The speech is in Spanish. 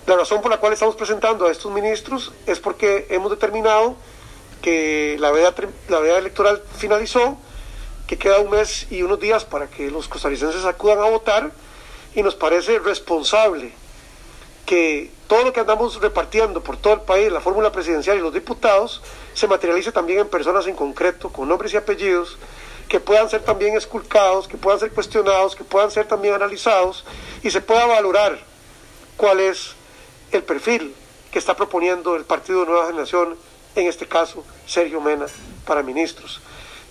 La razón por la cual estamos presentando a estos ministros es porque hemos determinado que la veda electoral finalizó, que queda un mes y unos días para que los costarricenses acudan a votar, y nos parece responsable que todo lo que andamos repartiendo por todo el país, la fórmula presidencial y los diputados, se materialice también en personas en concreto, con nombres y apellidos, que puedan ser también esculcados, que puedan ser cuestionados, que puedan ser también analizados, y se pueda valorar cuál es el perfil que está proponiendo el Partido de Nueva Generación, en este caso Sergio Mena, para ministros.